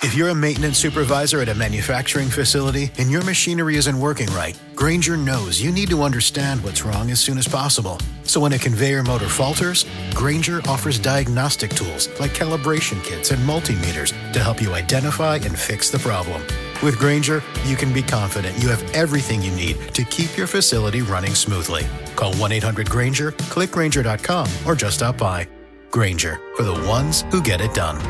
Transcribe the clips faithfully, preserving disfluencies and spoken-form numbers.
If you're a maintenance supervisor at a manufacturing facility and your machinery isn't working right, Grainger knows you need to understand what's wrong as soon as possible. So when a conveyor motor falters, Grainger offers diagnostic tools like calibration kits and multimeters to help you identify and fix the problem. With Grainger, you can be confident you have everything you need to keep your facility running smoothly. Call one eight hundred Grainger, click Grainger dot com, or just stop by. Grainger, for the ones who get it done.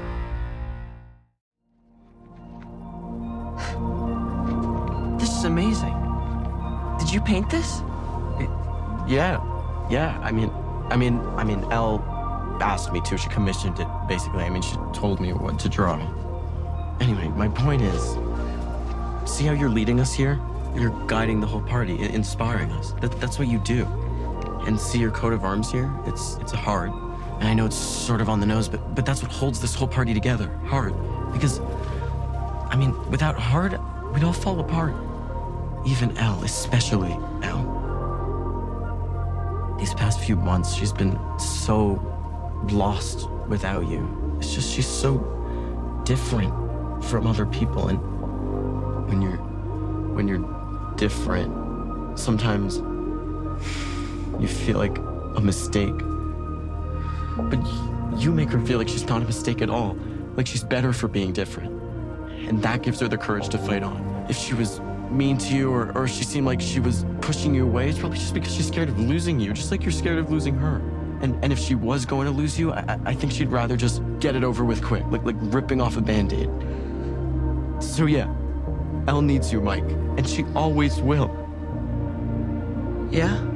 This is amazing. Did you paint this? It, yeah, yeah. I mean, I mean, I mean, Elle asked me to. She commissioned it, basically. I mean, she told me what to draw. Anyway, my point is, see how you're leading us here? You're guiding the whole party, inspiring us. That, that's what you do. And see your coat of arms here? It's it's a heart. And I know it's sort of on the nose, but but that's what holds this whole party together. Heart. Because, I mean, without heart, we'd all fall apart. Even Elle, especially Elle. These past few months, she's been so lost without you. It's just, she's so different from other people. And when you're, when you're different, sometimes you feel like a mistake. But you make her feel like she's not a mistake at all. Like she's better for being different. And that gives her the courage to fight on. If she was mean to you, or, or she seemed like she was pushing you away, it's probably just because she's scared of losing you, just like you're scared of losing her. And and if she was going to lose you, I, I think she'd rather just get it over with quick, like, like ripping off a Band-Aid. So yeah, Elle needs you, Mike, and she always will. Yeah?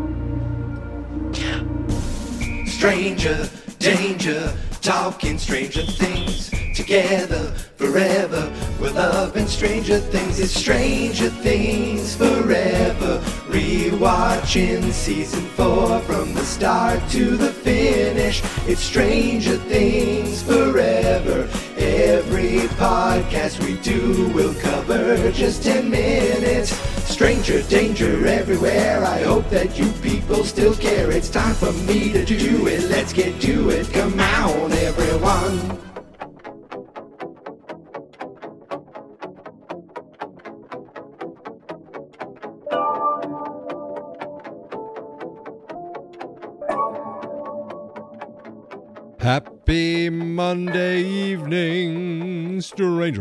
Yeah. Stranger, danger, talking stranger things. Together, forever, we're loving Stranger Things. It's Stranger Things forever. Rewatching season four from the start to the finish. It's Stranger Things forever. Every podcast we do will cover just ten minutes. Stranger danger everywhere. I hope that you people still care. It's time for me to do it. Let's get to it. Come on, everyone. Happy Monday evening, stranger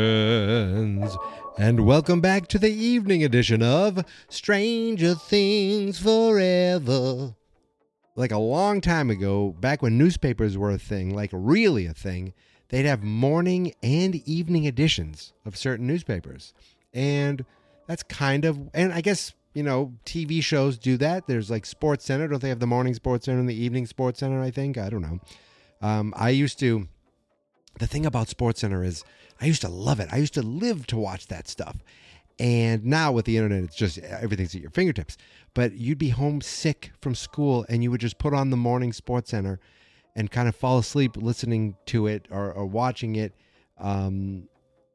friends, and welcome back to the evening edition of Stranger Things Forever. Like a long time ago, back when newspapers were a thing, like really a thing, they'd have morning and evening editions of certain newspapers. And that's kind of, and I guess, you know, T V shows do that. There's like Sports Center. Don't they have the morning Sports Center and the evening Sports Center, I think? I don't know. Um, I used to, the thing about Sports Center is I used to love it. I used to live to watch that stuff. And now with the internet, it's just everything's at your fingertips. But you'd be homesick from school and you would just put on the morning Sports Center and kind of fall asleep listening to it or, or watching it. Um,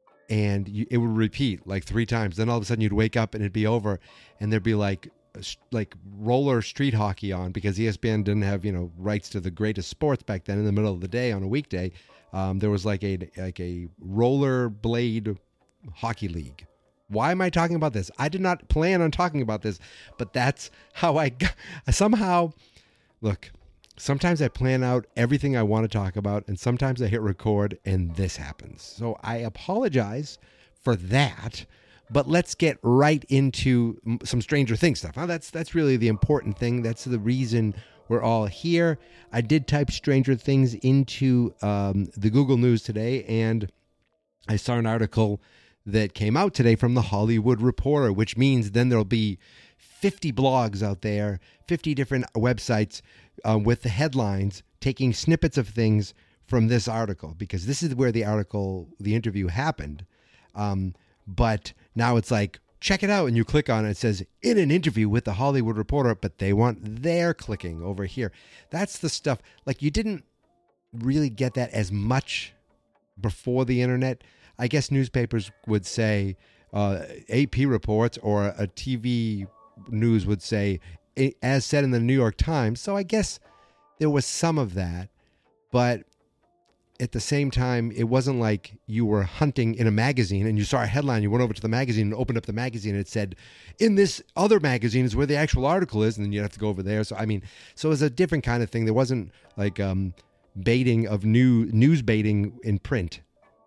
and you, it would repeat like three times. Then all of a sudden you'd wake up and it'd be over and there'd be like like roller street hockey on because E S P N didn't have, you know, rights to the greatest sports back then in the middle of the day on a weekday. Um, there was like a like a roller blade hockey league. Why am I talking about this? I did not plan on talking about this, but that's how I got, somehow, look, sometimes I plan out everything I want to talk about and sometimes I hit record and this happens. So I apologize for that. But let's get right into some Stranger Things stuff. Now, that's that's really the important thing. That's the reason we're all here. I did type Stranger Things into um, the Google News today, and I saw an article that came out today from the Hollywood Reporter, which means then there'll be fifty blogs out there, fifty different websites um, with the headlines, taking snippets of things from this article, because this is where the article, the interview happened. Um, but now it's like, check it out. And you click on it. It says, in an interview with the Hollywood Reporter, but they want their clicking over here. That's the stuff. Like, you didn't really get that as much before the internet. I guess newspapers would say uh, A P reports, or a T V news would say, as said in the New York Times. So I guess there was some of that. But at the same time, it wasn't like you were hunting in a magazine and you saw a headline, you went over to the magazine and opened up the magazine and it said, in this other magazine is where the actual article is, and then you'd have to go over there. So, I mean, so it was a different kind of thing. There wasn't like um, baiting of new news baiting in print.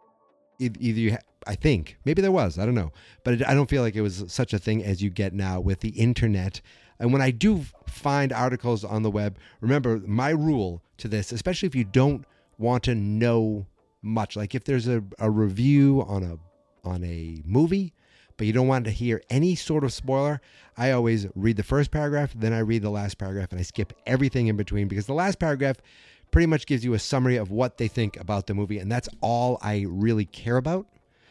Either you, ha- I think, maybe there was, I don't know. But it, I don't feel like it was such a thing as you get now with the internet. And when I do find articles on the web, remember my rule to this, especially if you don't want to know much, like if there's a, a review on a on a movie, but you don't want to hear any sort of spoiler, I always read the first paragraph, then I read the last paragraph, and I skip everything in between, because the last paragraph pretty much gives you a summary of what they think about the movie, and that's all I really care about,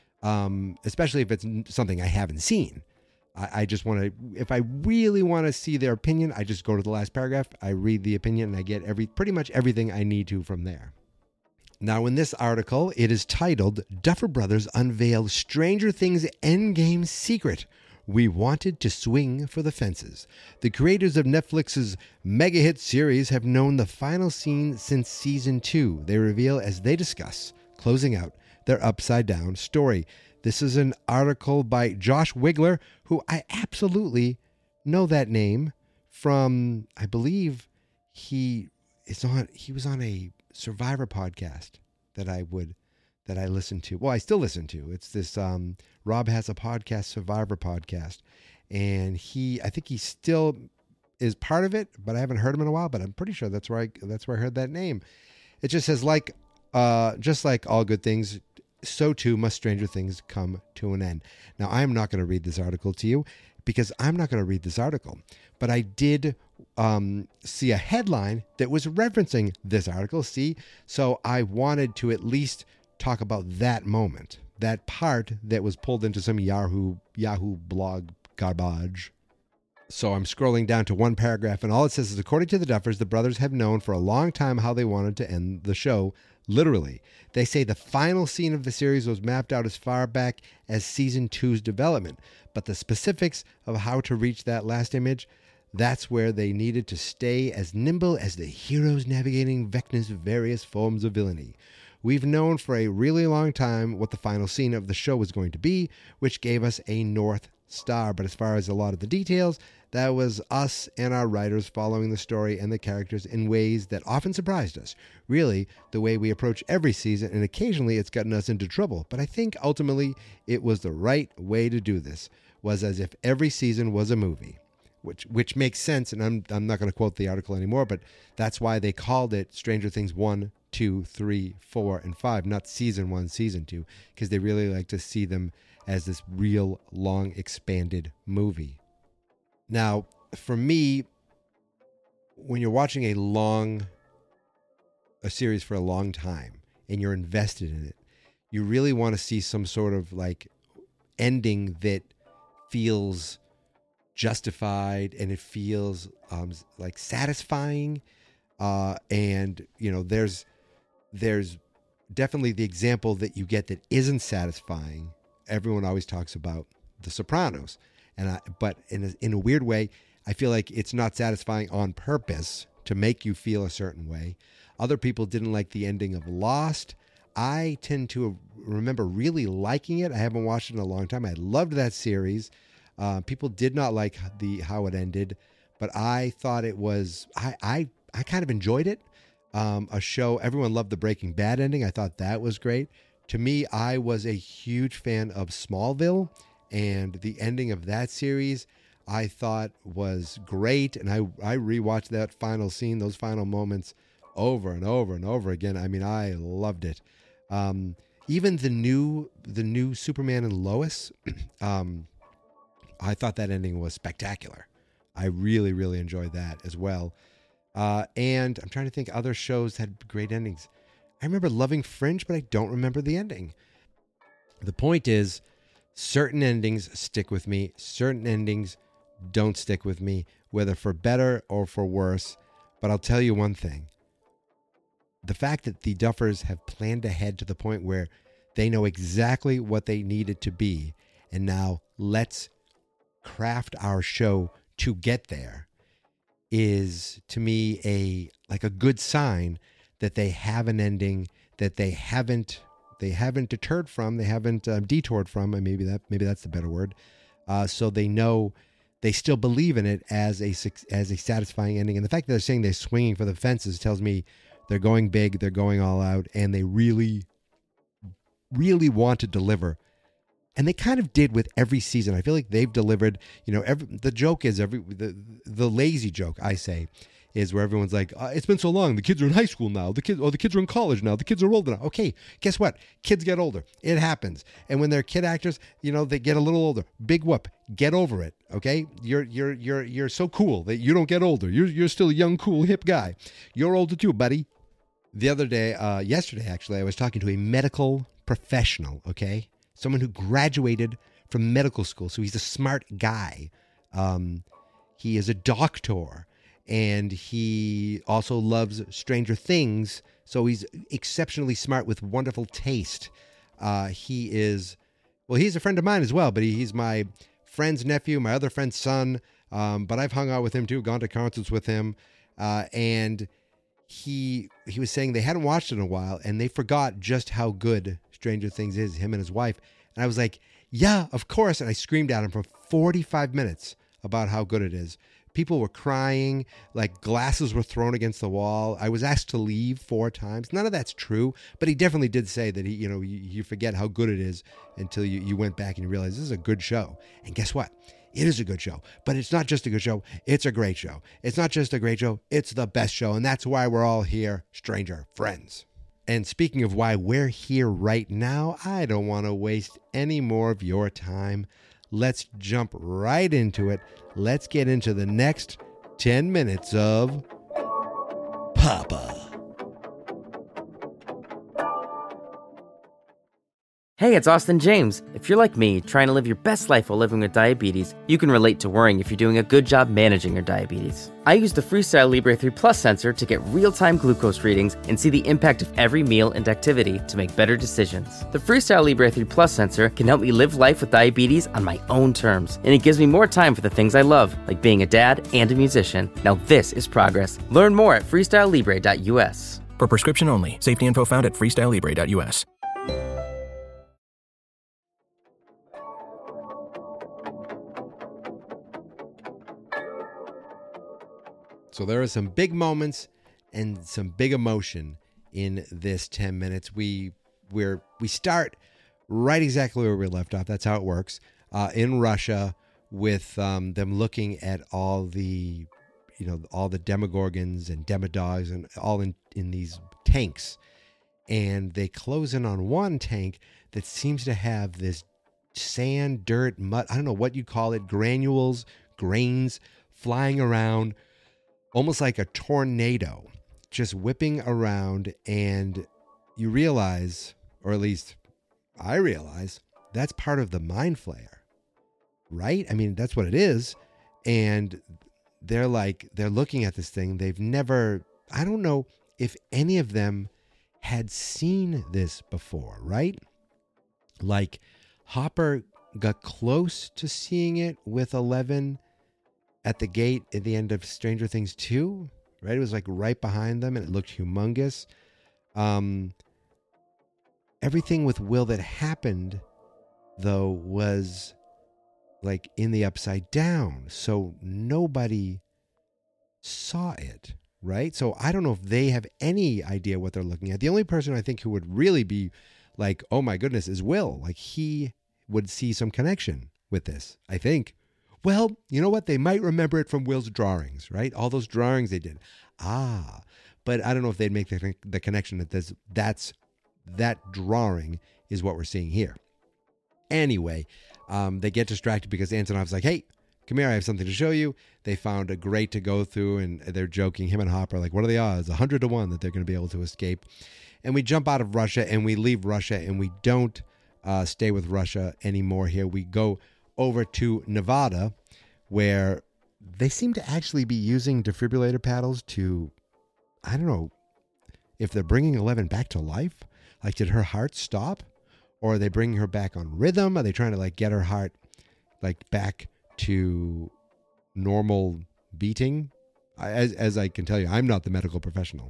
um, especially if it's something I haven't seen. I, I just want to, if I really want to see their opinion, I just go to the last paragraph, I read the opinion, and I get every pretty much everything I need to from there. Now, in this article, it is titled, Duffer Brothers Unveil Stranger Things Endgame Secret. We wanted to swing for the fences. The creators of Netflix's mega hit series have known the final scene since season two. They reveal as they discuss, closing out their upside down story. This is an article by Josh Wigler, who I absolutely know that name from, I believe he is on, he was on a Survivor podcast that I would, that I listened to. Well, I still listen to. It's this, um, Rob Has a Podcast, Survivor podcast. And he, I think he still is part of it, but I haven't heard him in a while, but I'm pretty sure that's where I, that's where I heard that name. It just says, like, uh, just like all good things, so too must stranger things come to an end. Now, I'm not going to read this article to you because I'm not going to read this article, but I did um, see a headline that was referencing this article. See, so I wanted to at least talk about that moment, that part that was pulled into some Yahoo Yahoo blog garbage. So I'm scrolling down to one paragraph, and all it says is, according to the Duffers, the brothers have known for a long time how they wanted to end the show. Literally, they say the final scene of the series was mapped out as far back as season two's development, but the specifics of how to reach that last image, that's where they needed to stay as nimble as the heroes navigating Vecna's various forms of villainy. We've known for a really long time what the final scene of the show was going to be, which gave us a North Star. But as far as a lot of the details, that was us and our writers following the story and the characters in ways that often surprised us. Really, the way we approach every season, and occasionally it's gotten us into trouble. But I think ultimately it was the right way to do this, was as if every season was a movie. Which which makes sense, and I'm I'm not going to quote the article anymore, but that's why they called it Stranger Things one, two, three, four, and five, not season one, season two, because they really like to see them as this real long expanded movie. Now, for me, when you're watching a long, a series for a long time, and you're invested in it, you really want to see some sort of like ending that feels justified and it feels um, like satisfying. Uh, and, you know, there's there's definitely the example that you get that isn't satisfying. Everyone always talks about The Sopranos. And I, but in a, in a weird way, I feel like it's not satisfying on purpose to make you feel a certain way. Other people didn't like the ending of Lost. I tend to remember really liking it. I haven't watched it in a long time. I loved that series. Uh, people did not like the how it ended, but I thought it was, I I, I kind of enjoyed it. Um, a show, everyone loved the Breaking Bad ending. I thought that was great. To me, I was a huge fan of Smallville, and the ending of that series I thought was great. And I, I rewatched that final scene, those final moments over and over and over again. I mean, I loved it. Um, even the new, the new Superman and Lois, um, I thought that ending was spectacular. I really, really enjoyed that as well. Uh, and I'm trying to think other shows had great endings. I remember loving Fringe, but I don't remember the ending. The point is, certain endings stick with me. Certain endings don't stick with me, whether for better or for worse. But I'll tell you one thing. The fact that the Duffers have planned ahead to the point where they know exactly what they need it to be, and now let's craft our show to get there, is to me a like a good sign that they have an ending that they haven't they haven't deterred from, they haven't um, detoured from, and maybe that maybe that's the better word. Uh, so they know they still believe in it as a as a satisfying ending. And the fact that they're saying they're swinging for the fences tells me they're going big, they're going all out, and they really, really want to deliver. And they kind of did with every season. I feel like they've delivered, you know, every, the joke is every, the, the lazy joke, I say, is where everyone's like, uh, it's been so long. The kids are in high school now. The kids, or the kids are in college now. The kids are older now. Okay, guess what? Kids get older. It happens. And when they're kid actors, you know, they get a little older. Big whoop. Get over it. Okay, you're you're you're you're so cool that you don't get older. You're you're still a young, cool, hip guy. You're older too, buddy. The other day, uh, yesterday actually, I was talking to a medical professional. Okay. Someone who graduated from medical school. So he's a smart guy. Um, he is a doctor, and he also loves Stranger Things. So he's exceptionally smart with wonderful taste. Uh, he is, well, he's a friend of mine as well, but he, he's my friend's nephew, my other friend's son. Um, but I've hung out with him too, gone to concerts with him. Uh, and he he was saying they hadn't watched it in a while, and they forgot just how good Stranger Things is, him and his wife. And I was like, yeah, of course. And I screamed at him for forty-five minutes about how good it is. People were crying, like glasses were thrown against the wall. I was asked to leave four times. None of that's true, but he definitely did say that he, you know, you, you forget how good it is until you, you went back and you realize this is a good show. And guess what? It is a good show, but it's not just a good show. It's a great show. It's not just a great show. It's the best show. And that's why we're all here, Stranger Friends. And speaking of why we're here right now, I don't want to waste any more of your time. Let's jump right into it. Let's get into the next ten minutes of Papa. Hey, it's Austin James. If you're like me, trying to live your best life while living with diabetes, you can relate to worrying if you're doing a good job managing your diabetes. I use the Freestyle Libre three Plus sensor to get real-time glucose readings and see the impact of every meal and activity to make better decisions. The Freestyle Libre three Plus sensor can help me live life with diabetes on my own terms, and it gives me more time for the things I love, like being a dad and a musician. Now this is progress. Learn more at freestyle libre dot u s. For prescription only. Safety info found at freestyle libre dot u s. So there are some big moments and some big emotion in this ten minutes. We we're we start right exactly where we left off. That's how it works. Uh, in Russia, with um, them looking at all the, you know, all the Demogorgons and Demodogs and all in, in these tanks. And they close in on one tank that seems to have this sand, dirt, mud, I don't know what you call it, granules, grains flying around, almost like a tornado, just whipping around. And you realize, or at least I realize, that's part of the Mind Flayer, right? I mean, that's what it is. And they're like, they're looking at this thing. They've never, I don't know if any of them had seen this before, right? Like Hopper got close to seeing it with Eleven at the gate at the end of Stranger Things two, right? It was like right behind them and it looked humongous. Um, everything with Will that happened, though, was like in the upside down. So nobody saw it, right? So I don't know if they have any idea what they're looking at. The only person I think who would really be like, oh my goodness, is Will. Like he would see some connection with this, I think. Well, you know what? They might remember it from Will's drawings, right? All those drawings they did. Ah, but I don't know if they'd make the, the connection that this, that's, that drawing is what we're seeing here. Anyway, um, they get distracted because Antonov's like, hey, come here, I have something to show you. They found a grate to go through, and they're joking, him and Hopper, like, what are the odds? A hundred to one that they're going to be able to escape. And we jump out of Russia, and we leave Russia, and we don't uh, stay with Russia anymore here. We go over to Nevada, where they seem to actually be using defibrillator paddles to, I don't know, if they're bringing Eleven back to life. Like, did her heart stop? Or are they bringing her back on rhythm? Are they trying to, like, get her heart, like, back to normal beating? As, as I can tell you, I'm not the medical professional.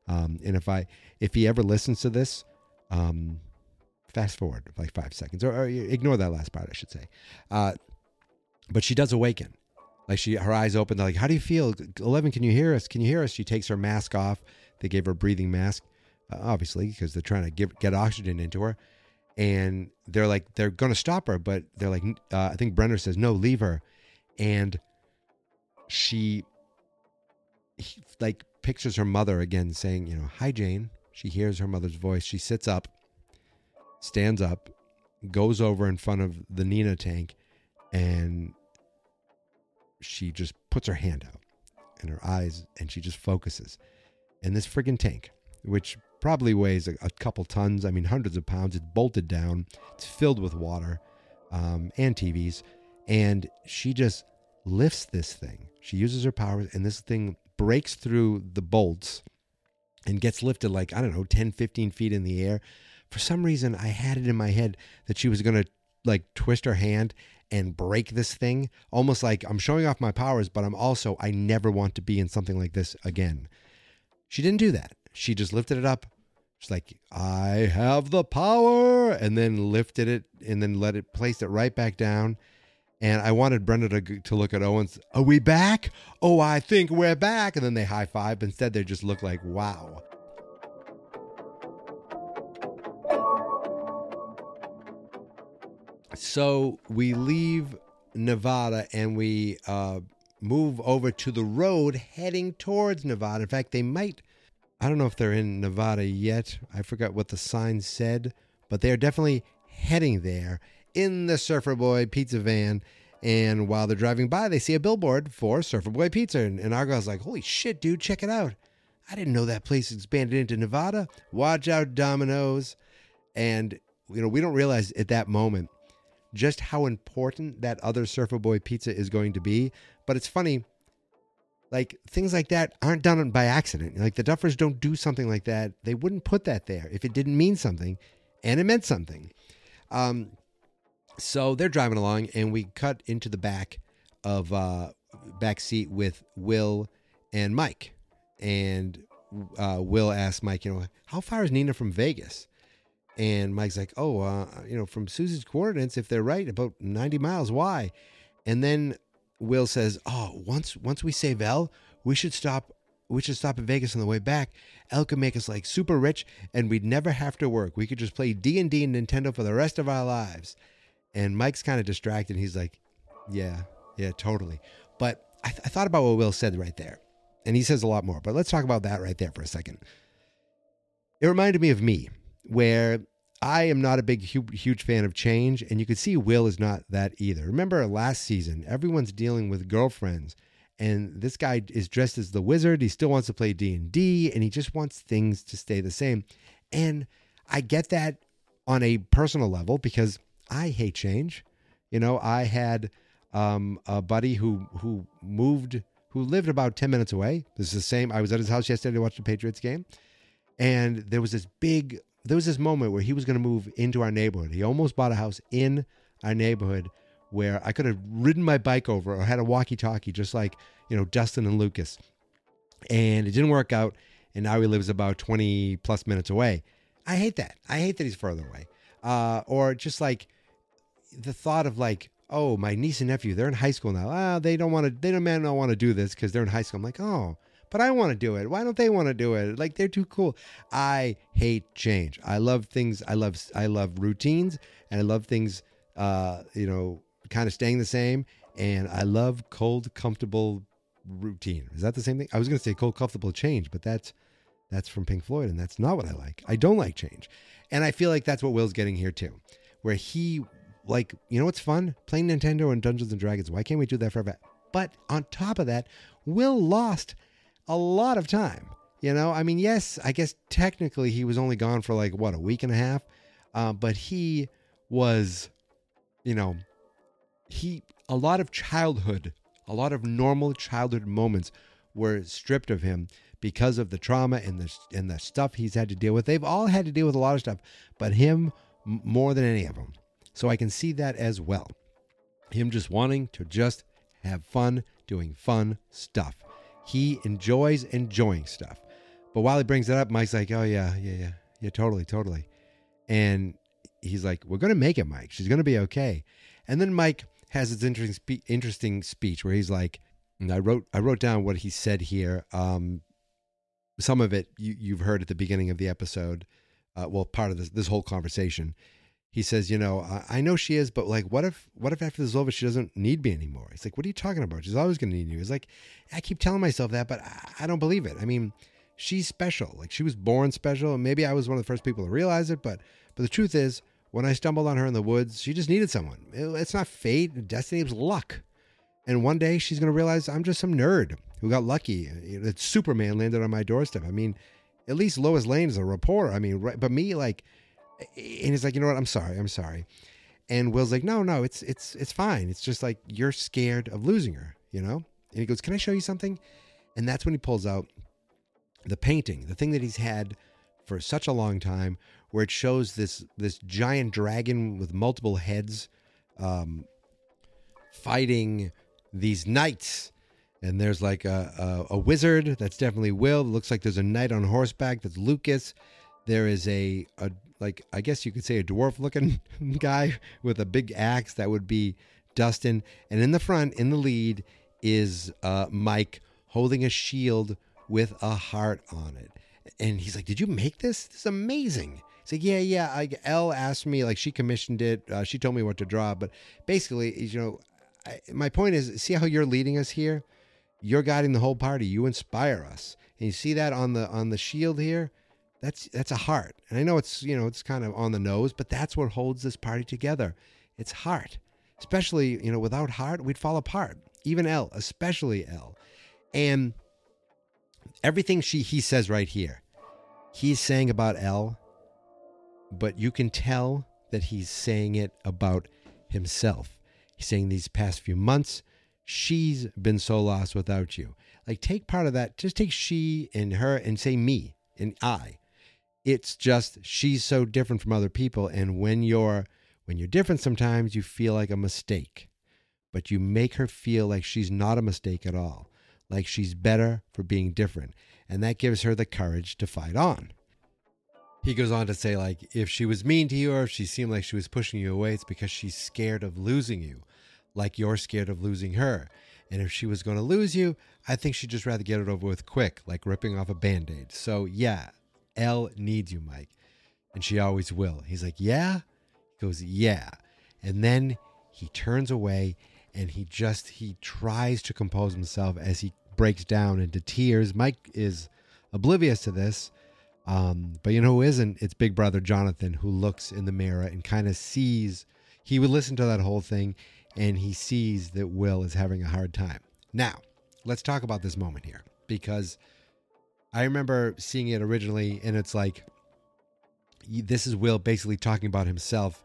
Um, and if I if he ever listens to this, um, fast forward like five seconds, or, or ignore that last part, I should say. Uh, but she does awaken. Like she, her eyes open. They're like, "How do you feel, Eleven? Can you hear us? Can you hear us?" She takes her mask off. They gave her a breathing mask, uh, obviously, because they're trying to give, get oxygen into her. And they're like, they're going to stop her, but they're like, uh, I think Brenner says, "No, leave her." And she, he, like, pictures her mother again saying, you know, "Hi, Jane." She hears her mother's voice. She sits up, stands up, goes over in front of the Nina tank, and she just puts her hand out and her eyes, and she just focuses. And this friggin' tank, which probably weighs a, a couple tons, I mean, hundreds of pounds, it's bolted down, it's filled with water um, and T Vs, and she just lifts this thing. She uses her powers, and this thing breaks through the bolts and gets lifted like, I don't know, ten, fifteen feet in the air. For some reason, I had it in my head that she was going to like twist her hand and break this thing, almost like I'm showing off my powers, but I'm also, I never want to be in something like this again. She didn't do that. She just lifted it up. She's like, "I have the power," and then lifted it and then let it, placed it right back down. And I wanted Brenda to, to look at Owens. "Are we back? Oh, I think we're back." And then they high five. Instead, they just look like, wow. So we leave Nevada and we uh, move over to the road heading towards Nevada. In fact, they might, I don't know if they're in Nevada yet. I forgot what the sign said, but they're definitely heading there in the Surfer Boy pizza van. And while they're driving by, they see a billboard for Surfer Boy Pizza. And, and Argyle's like, "Holy shit, dude, check it out. I didn't know that place expanded into Nevada. Watch out, Domino's." And, you know, we don't realize at that moment just how important that other Surfer Boy Pizza is going to be. But it's funny, like, things like that aren't done by accident. Like, the Duffers don't do something like that. They wouldn't put that there if it didn't mean something, and it meant something. Um, so they're driving along, and we cut into the back of uh, back seat with Will and Mike. And uh, Will asks Mike, you know, "How far is Nina from Vegas?" And Mike's like, "Oh, uh, you know, from Susie's coordinates, if they're right, about ninety miles. Why?" And then Will says, "Oh, once once we save Elle, we should stop. We should stop in Vegas on the way back. Elle could make us like super rich, and we'd never have to work. We could just play D and D and Nintendo for the rest of our lives." And Mike's kind of distracted. He's like, "Yeah, yeah, totally." But I, th- I thought about what Will said right there, and he says a lot more. But let's talk about that right there for a second. It reminded me of me, where I am not a big, huge, huge fan of change, and you can see Will is not that either. Remember last season, everyone's dealing with girlfriends, and this guy is dressed as the wizard. He still wants to play D and D, and he just wants things to stay the same. And I get that on a personal level because I hate change. You know, I had um, a buddy who who moved, who lived about ten minutes away. This is the same. I was at his house yesterday to watch the Patriots game, and there was this big... There was this moment where he was going to move into our neighborhood. He almost bought a house in our neighborhood where I could have ridden my bike over or had a walkie-talkie, just like, you know, Dustin and Lucas. And it didn't work out. And now he lives about twenty plus minutes away. I hate that. I hate that he's further away. Uh, or just like the thought of like, oh, my niece and nephew, they're in high school now. Ah, they don't want to, they don't, man, don't want to do this because they're in high school. I'm like, oh, but I want to do it. Why don't they want to do it? Like, they're too cool. I hate change. I love things. I love, I love routines, and I love things, uh, you know, kind of staying the same. And I love cold, comfortable routine. Is that the same thing? I was going to say cold, comfortable change, but that's, that's from Pink Floyd, and that's not what I like. I don't like change. And I feel like that's what Will's getting here too, where he, like, you know what's fun? Playing Nintendo and Dungeons and Dragons. Why can't we do that forever? But on top of that, Will lost a lot of time. You know, I mean, yes, I guess technically he was only gone for like, what, a week and a half? Uh, but he was, you know, he, a lot of childhood, a lot of normal childhood moments were stripped of him because of the trauma and the, and the stuff he's had to deal with. They've all had to deal with a lot of stuff, but him m- more than any of them. So I can see that as well. Him just wanting to just have fun doing fun stuff. He enjoys enjoying stuff. But while he brings it up, Mike's like, oh, yeah, yeah, yeah, yeah, totally, totally. And he's like, we're going to make it, Mike. She's going to be okay. And then Mike has this interesting, spe- interesting speech where he's like, and I wrote I wrote down what he said here. Um, some of it you, you've heard at the beginning of the episode. Uh, well, part of this, this whole conversation. He says, you know, I, I know she is, but like, what if, what if after this is over, she doesn't need me anymore? He's like, what are you talking about? She's always going to need you. He's like, I keep telling myself that, but I, I don't believe it. I mean, she's special. Like, she was born special. And maybe I was one of the first people to realize it, but, but the truth is, when I stumbled on her in the woods, she just needed someone. It, it's not fate, destiny, it was luck. And one day she's going to realize I'm just some nerd who got lucky. That Superman landed on my doorstep. I mean, at least Lois Lane is a reporter. I mean, right, but me, like, and he's like, you know what? I'm sorry. I'm sorry. And Will's like, no, no, it's, it's, it's fine. It's just like, you're scared of losing her, you know? And he goes, can I show you something? And that's when he pulls out the painting, the thing that he's had for such a long time, where it shows this, this giant dragon with multiple heads, um, fighting these knights. And there's like a, a, a wizard. That's definitely Will. It looks like there's a knight on horseback. That's Lucas. There is a, a like, I guess you could say a dwarf looking guy with a big axe. That would be Dustin. And in the front, in the lead, is uh, Mike holding a shield with a heart on it. And he's like, did you make this? This is amazing. He's like, yeah, yeah. I, Elle asked me, like, she commissioned it. Uh, she told me what to draw. But basically, you know, I, my point is, see how you're leading us here? You're guiding the whole party. You inspire us. And you see that on the on the shield here? That's that's a heart. And I know it's, you know, it's kind of on the nose, but that's what holds this party together. It's heart. Especially, you know, without heart, we'd fall apart. Even Elle, especially Elle. And everything she he says right here, he's saying about Elle, but you can tell that he's saying it about himself. He's saying these past few months, she's been so lost without you. Like, take part of that. Just take she and her and say me and I. It's just, she's so different from other people. And when you're, when you're different, sometimes you feel like a mistake, but you make her feel like she's not a mistake at all. Like she's better for being different. And that gives her the courage to fight on. He goes on to say, like, if she was mean to you or if she seemed like she was pushing you away, it's because she's scared of losing you, like you're scared of losing her. And if she was going to lose you, I think she'd just rather get it over with quick, like ripping off a Band-Aid. So yeah, Elle needs you, Mike. And she always will. He's like, yeah? He goes, yeah. And then he turns away and he just, he tries to compose himself as he breaks down into tears. Mike is oblivious to this. Um, but you know who isn't? It's big brother Jonathan, who looks in the mirror and kind of sees, he would listen to that whole thing and he sees that Will is having a hard time. Now, let's talk about this moment here, because I remember seeing it originally and it's like, this is Will basically talking about himself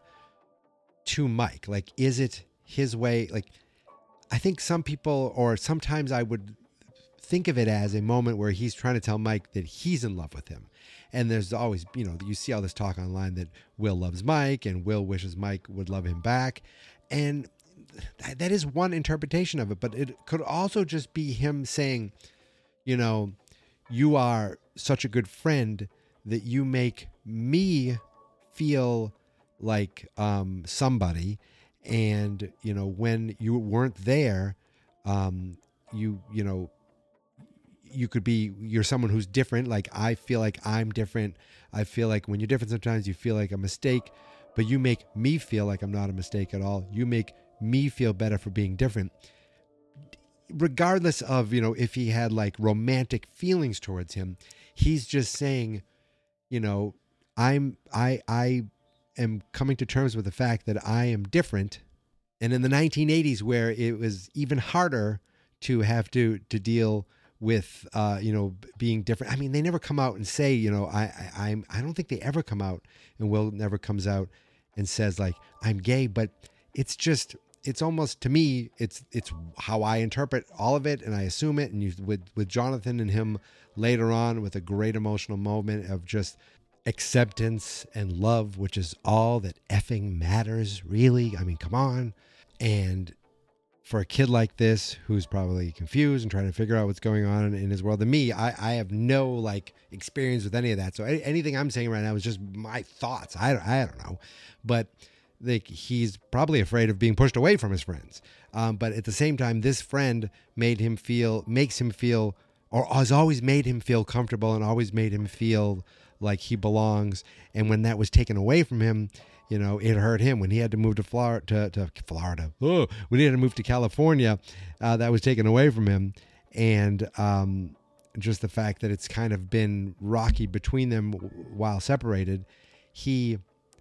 to Mike. Like, is it his way? Like, I think some people, or sometimes I would think of it as a moment where he's trying to tell Mike that he's in love with him. And there's always, you know, you see all this talk online that Will loves Mike and Will wishes Mike would love him back. And that is one interpretation of it, but it could also just be him saying, you know, you are such a good friend that you make me feel like um, somebody. And, you know, when you weren't there, um, you, you know, you could be, you're someone who's different. Like, I feel like I'm different. I feel like when you're different, sometimes you feel like a mistake, but you make me feel like I'm not a mistake at all. You make me feel better for being different. Regardless of, you know, if he had like romantic feelings towards him, he's just saying, you know, I'm, I, I am coming to terms with the fact that I am different. And in the nineteen eighties, where it was even harder to have to, to deal with, uh, you know, being different. I mean, they never come out and say, you know, I, I, I'm, I don't think they ever come out, and Will never comes out and says like, I'm gay, but it's just, it's almost, to me, it's, it's how I interpret all of it. And I assume it. And you, with, with Jonathan and him later on with a great emotional moment of just acceptance and love, which is all that effing matters, really. I mean, come on. And for a kid like this who's probably confused and trying to figure out what's going on in, in his world. And me, I, I have no like experience with any of that. So any, anything I'm saying right now is just my thoughts. I, I don't know. But like, he's probably afraid of being pushed away from his friends. Um, but at the same time, this friend made him feel, makes him feel, or has always made him feel comfortable and always made him feel like he belongs. And when that was taken away from him, you know, it hurt him when he had to move to Florida, to, to Florida. Oh, when he had to move to California, uh, that was taken away from him. And um, just the fact that it's kind of been rocky between them while separated, he,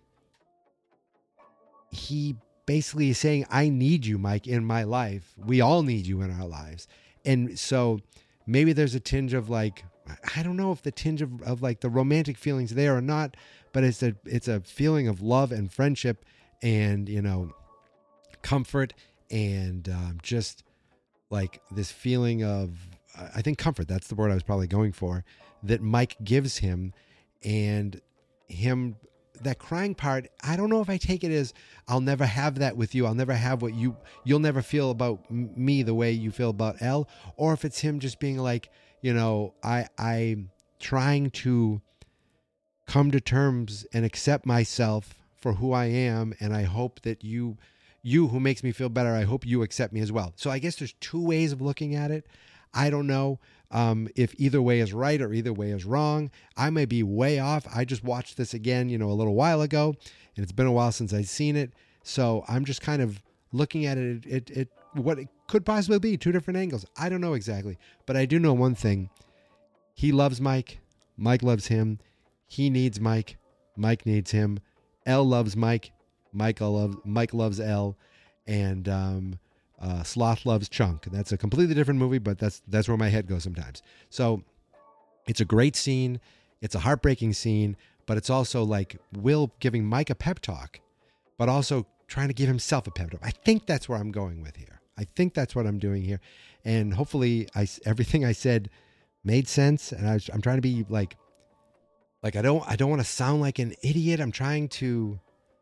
he basically is saying, I need you, Mike, in my life. We all need you in our lives. And so maybe there's a tinge of like, I don't know if the tinge of, of like the romantic feelings there or not, but it's a it's a feeling of love and friendship and, you know, comfort and um, just like this feeling of, I think comfort, that's the word I was probably going for, that Mike gives him. And him, that crying part, I don't know if I take it as I'll never have that with you. I'll never have what you, you'll never feel about m- me the way you feel about Elle, or if it's him just being like, you know, I, I'm trying to come to terms and accept myself for who I am. And I hope that you, you who makes me feel better, I hope you accept me as well. So I guess there's two ways of looking at it. I don't know um, if either way is right or either way is wrong. I may be way off. I just watched this again, you know, a little while ago, and it's been a while since I've seen it. So I'm just kind of looking at it, it, it, what it could possibly be, two different angles. I don't know exactly, but I do know one thing. He loves Mike. Mike loves him. He needs Mike. Mike needs him. Elle loves Mike. Michael loves, Mike loves Elle. And um, uh, Sloth loves Chunk. That's a completely different movie, but that's that's where my head goes sometimes. So it's a great scene. It's a heartbreaking scene, but it's also like Will giving Mike a pep talk, but also trying to give himself a pep talk. I think that's where I'm going with here. I think that's what I'm doing here. And hopefully I, everything I said made sense. And I was, I'm trying to be like, Like, I don't, I don't want to sound like an idiot. I'm trying to,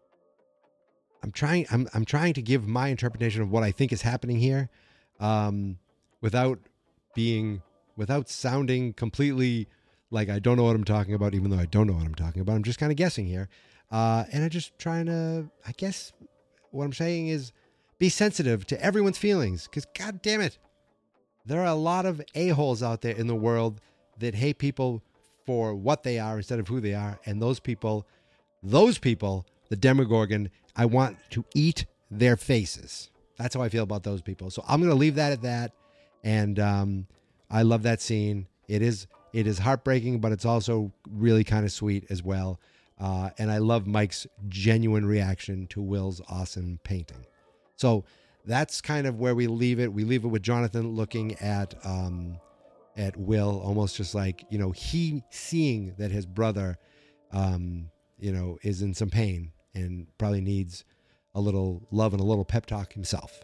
I'm trying, I'm, I'm trying to give my interpretation of what I think is happening here, um, without being, without sounding completely like I don't know what I'm talking about, even though I don't know what I'm talking about. I'm just kind of guessing here. Uh, and I'm just trying to, I guess what I'm saying is be sensitive to everyone's feelings, because God damn it, there are a lot of a-holes out there in the world that hate people for what they are instead of who they are. And those people, those people, the Demogorgon, I want to eat their faces. That's how I feel about those people. So I'm going to leave that at that. And um, I love that scene. It is it is heartbreaking, but it's also really kind of sweet as well. Uh, and I love Mike's genuine reaction to Will's awesome painting. So that's kind of where we leave it. We leave it with Jonathan looking at um, at Will, almost just like, you know, he seeing that his brother, um, you know, is in some pain and probably needs a little love and a little pep talk himself.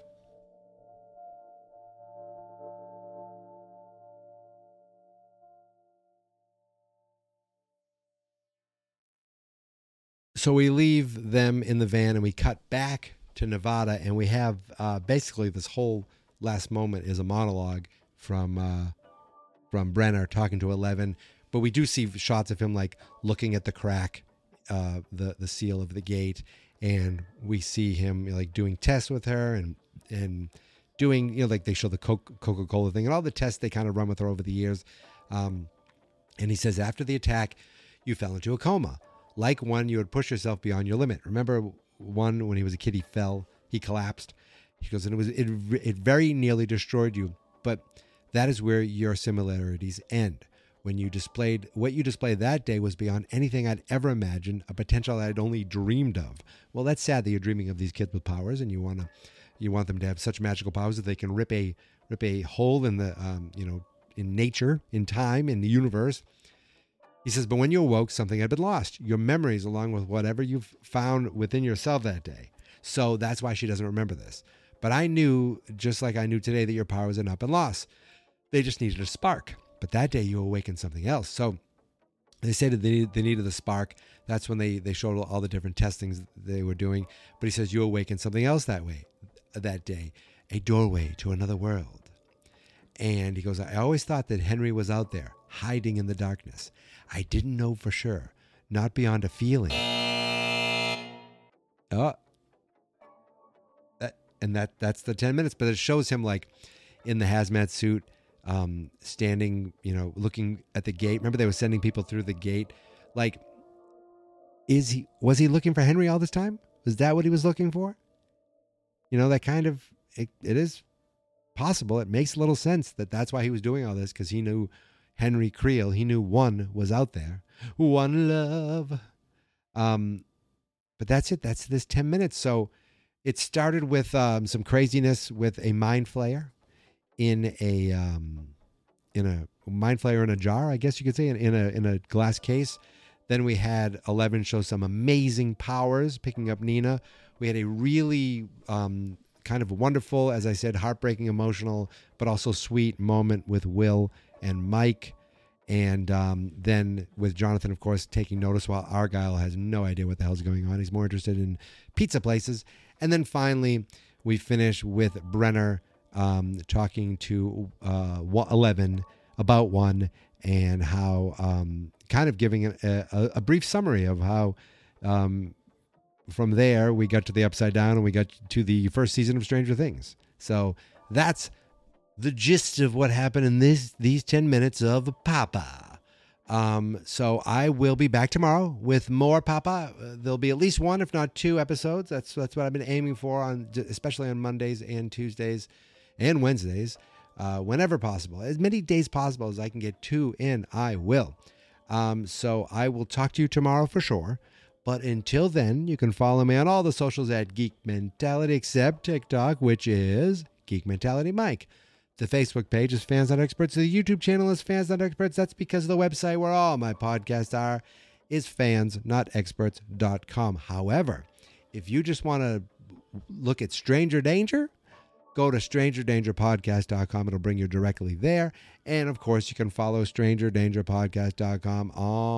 So we leave them in the van and we cut back to Nevada, and we have uh, basically this whole last moment is a monologue from uh, from Brenner talking to Eleven, but we do see shots of him like looking at the crack, uh, the the seal of the gate, and we see him like doing tests with her and and doing, you know, like they show the Coca-Cola thing and all the tests they kind of run with her over the years. Um, and he says, after the attack, you fell into a coma. Like one, you had pushed yourself beyond your limit. Remember one, when he was a kid, he fell, he collapsed. He goes, and it was it, it very nearly destroyed you. But that is where your similarities end. When you displayed, what you displayed that day was beyond anything I'd ever imagined, a potential I'd only dreamed of. Well, that's sad that you're dreaming of these kids with powers, and you want to, you want them to have such magical powers that they can rip a rip a hole in the, um, you know, in nature, in time, in the universe. He says, but when you awoke, something had been lost. Your memories, along with whatever you've found within yourself that day. So that's why she doesn't remember this. But I knew, just like I knew today, that your powers had not been lost. They just needed a spark. But that day you awakened something else. So they said that they, they needed the spark. That's when they, they showed all the different testings they were doing. But he says, you awakened something else that way, that day. a doorway to another world. And he goes, I always thought that Henry was out there, hiding in the darkness. I didn't know for sure, not beyond a feeling. Oh, that, and that that's the ten minutes, but it shows him like in the hazmat suit, um, standing, you know, looking at the gate. Remember they were sending people through the gate. Like, is he, was he looking for Henry all this time? Was that what he was looking for? You know, that kind of, it, it is possible. It makes a little sense that that's why he was doing all this, because he knew Henry Creel. He knew one was out there. One love. Um, but that's it. That's this ten minutes. So it started with um, some craziness with a mind flayer in a um, in a mind flayer in a jar, I guess you could say, in, in a in a glass case. Then we had Eleven show some amazing powers, picking up Nina. We had a really um, kind of wonderful, as I said, heartbreaking, emotional, but also sweet moment with Will and Mike. And um, then with Jonathan, of course, taking notice while Argyle has no idea what the hell's going on. He's more interested in pizza places. And then finally, we finish with Brenner um, talking to uh, Eleven about one and how um, kind of giving a, a, a brief summary of how um, from there we got to the Upside Down and we got to the first season of Stranger Things. So that's the gist of what happened in this these ten minutes of Papa. Um, so I will be back tomorrow with more Papa. Uh, there'll be at least one, if not two episodes. That's that's what I've been aiming for, on especially on Mondays and Tuesdays and Wednesdays, uh, whenever possible. As many days possible as I can get two in, I will. Um, so I will talk to you tomorrow for sure. But until then, you can follow me on all the socials at Geek Mentality, except TikTok, which is Geek Mentality Mike. The Facebook page is Fans Not Experts. The YouTube channel is Fans Not Experts. That's because the website where all my podcasts are is fans not experts dot com. However, if you just want to look at Stranger Danger, go to stranger danger podcast dot com. It'll bring you directly there. And, of course, you can follow stranger danger podcast dot com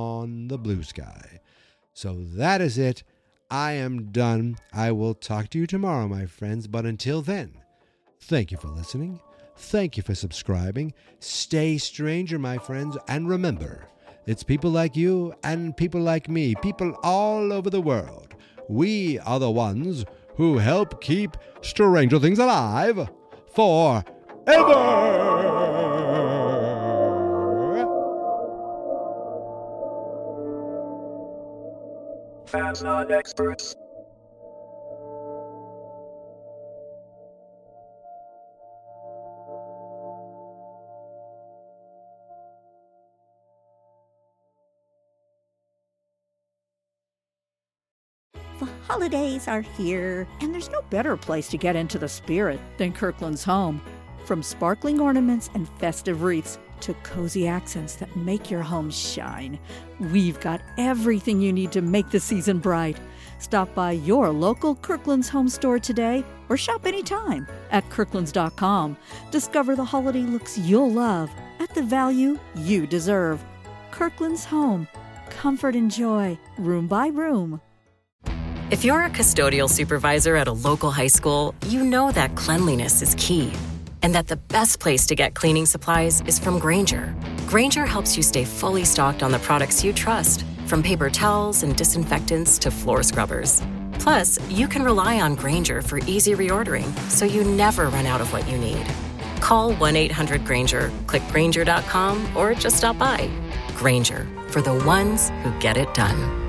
on the Blue Sky. So that is it. I am done. I will talk to you tomorrow, my friends. But until then, thank you for listening. Thank you for subscribing. Stay stranger, my friends. And remember, it's people like you and people like me, people all over the world. We are the ones who help keep Stranger Things alive forever. Fans Not Experts. The holidays are here, and there's no better place to get into the spirit than Kirkland's Home. From sparkling ornaments and festive wreaths to cozy accents that make your home shine, we've got everything you need to make the season bright. Stop by your local Kirkland's Home store today or shop anytime at kirklands dot com. Discover the holiday looks you'll love at the value you deserve. Kirkland's Home. Comfort and joy, room by room. If you're a custodial supervisor at a local high school, you know that cleanliness is key, and that the best place to get cleaning supplies is from Grainger. Grainger helps you stay fully stocked on the products you trust, from paper towels and disinfectants to floor scrubbers. Plus, you can rely on Grainger for easy reordering, so you never run out of what you need. Call one eight hundred Grainger, click Grainger dot com, or just stop by. Grainger, for the ones who get it done.